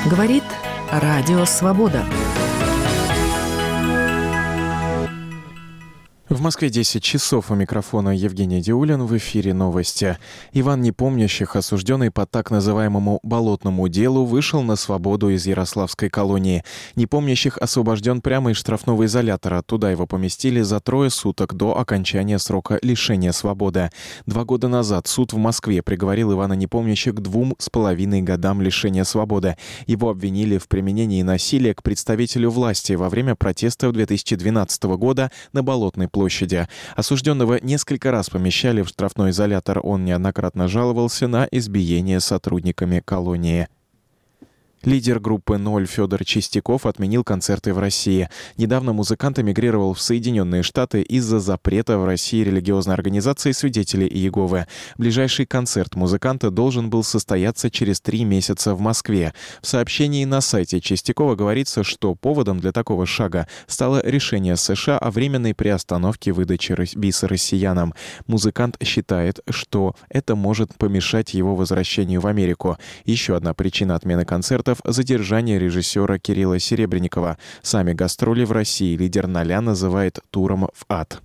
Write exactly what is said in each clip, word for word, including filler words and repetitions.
Говорит Радио Свобода. В Москве десять часов. У микрофона Евгений Диулин. В эфире новости. Иван Непомнящих, осужденный по так называемому «болотному делу», вышел на свободу из Ярославской колонии. Непомнящих освобожден прямо из штрафного изолятора. Туда его поместили за трое суток до окончания срока лишения свободы. Два года назад суд в Москве приговорил Ивана Непомнящих к двум с половиной годам лишения свободы. Его обвинили в применении насилия к представителю власти во время протестов две тысячи двенадцатого года на Болотной площади. Осужденного несколько раз помещали в штрафной изолятор. Он неоднократно жаловался на избиение сотрудниками колонии. Лидер группы «Ноль» Федор Чистяков отменил концерты в России. Недавно музыкант эмигрировал в Соединенные Штаты из-за запрета в России религиозной организации «Свидетели Иеговы». Ближайший концерт музыканта должен был состояться через три месяца в Москве. В сообщении на сайте Чистякова говорится, что поводом для такого шага стало решение США о временной приостановке выдачи виз россиянам. Музыкант считает, что это может помешать его возвращению в Америку. Еще одна причина отмены концертов — задержание режиссера Кирилла Серебренникова. Сами гастроли в России лидер «Ноля» называет туром в ад.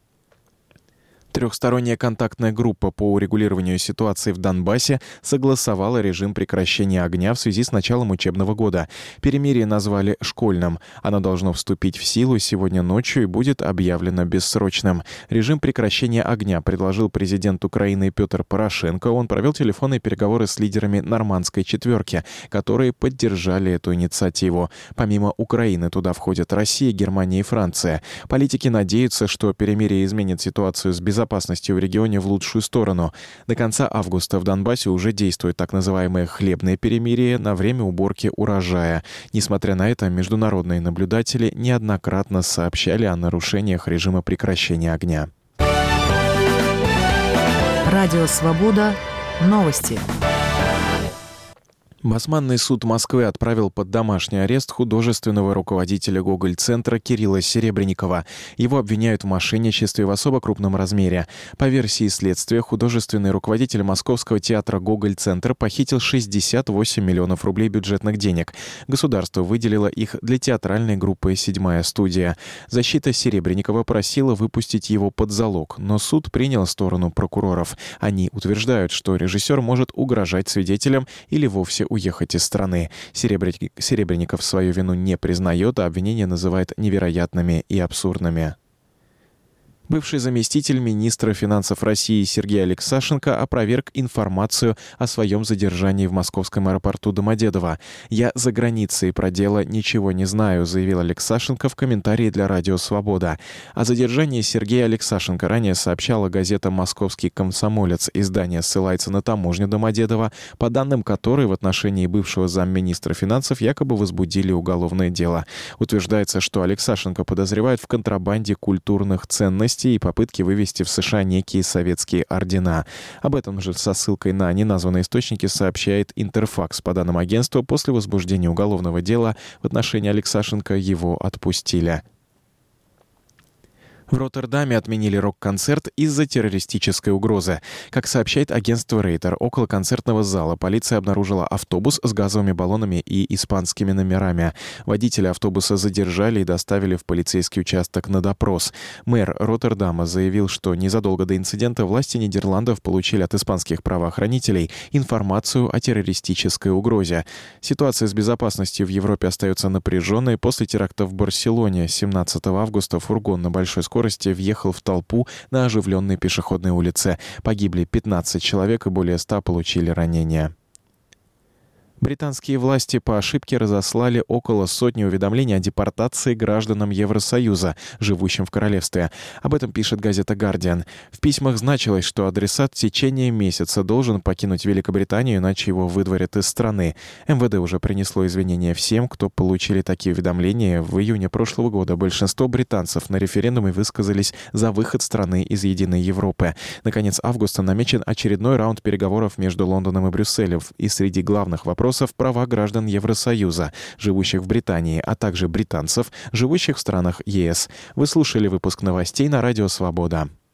Трехсторонняя контактная группа по урегулированию ситуации в Донбассе согласовала режим прекращения огня в связи с началом учебного года. Перемирие назвали школьным. Оно должно вступить в силу сегодня ночью и будет объявлено бессрочным. Режим прекращения огня предложил президент Украины Петр Порошенко. Он провел телефонные переговоры с лидерами Нормандской четверки, которые поддержали эту инициативу. Помимо Украины туда входят Россия, Германия и Франция. Политики надеются, что перемирие изменит ситуацию с безопасностью безопасности в регионе в лучшую сторону. До конца августа в Донбассе уже действует так называемое хлебное перемирие на время уборки урожая. Несмотря на это, международные наблюдатели неоднократно сообщали о нарушениях режима прекращения огня. Радио Свобода. Новости. Басманный суд Москвы отправил под домашний арест художественного руководителя Гоголь-центра Кирилла Серебренникова. Его обвиняют в мошенничестве в особо крупном размере. По версии следствия, художественный руководитель Московского театра Гоголь-центр похитил шестьдесят восемь миллионов рублей бюджетных денег. Государство выделило их для театральной группы «Седьмая студия». Защита Серебренникова просила выпустить его под залог, но суд принял сторону прокуроров. Они утверждают, что режиссер может угрожать свидетелям или вовсе уехать из страны. Серебренников свою вину не признает, а обвинения называет невероятными и абсурдными. Бывший заместитель министра финансов России Сергей Алексашенко опроверг информацию о своем задержании в московском аэропорту Домодедово. «Я за границей, про дело ничего не знаю», — заявил Алексашенко в комментарии для Радио Свобода. О задержании Сергея Алексашенко ранее сообщала газета «Московский комсомолец». Издание ссылается на таможню Домодедово, по данным которой в отношении бывшего замминистра финансов якобы возбудили уголовное дело. Утверждается, что Алексашенко подозревают в контрабанде культурных ценностей и попытки вывести в США некие советские ордена. Об этом же со ссылкой на неназванные источники сообщает Интерфакс. По данным агентства, после возбуждения уголовного дела в отношении Алексашенко его отпустили. В Роттердаме отменили рок-концерт из-за террористической угрозы. Как сообщает агентство Рейтер, около концертного зала полиция обнаружила автобус с газовыми баллонами и испанскими номерами. Водителя автобуса задержали и доставили в полицейский участок на допрос. Мэр Роттердама заявил, что незадолго до инцидента власти Нидерландов получили от испанских правоохранителей информацию о террористической угрозе. Ситуация с безопасностью в Европе остается напряженной. После теракта в Барселоне семнадцатого августа фургон на большой скорости въехал в толпу на оживленной пешеходной улице. Погибли пятнадцать человек и более ста получили ранения. Британские власти по ошибке разослали около сотни уведомлений о депортации гражданам Евросоюза, живущим в королевстве. Об этом пишет газета «Гардиан». В письмах значилось, что адресат в течение месяца должен покинуть Великобританию, иначе его выдворят из страны. эм вэ дэ уже принесло извинения всем, кто получили такие уведомления. В июне прошлого года большинство британцев на референдуме высказались за выход страны из единой Европы. Наконец августа намечен очередной раунд переговоров между Лондоном и Брюсселем. И среди главных вопросов права граждан Евросоюза, живущих в Британии, а также британцев, живущих в странах е эс. Вы слушали выпуск новостей на Радио Свобода.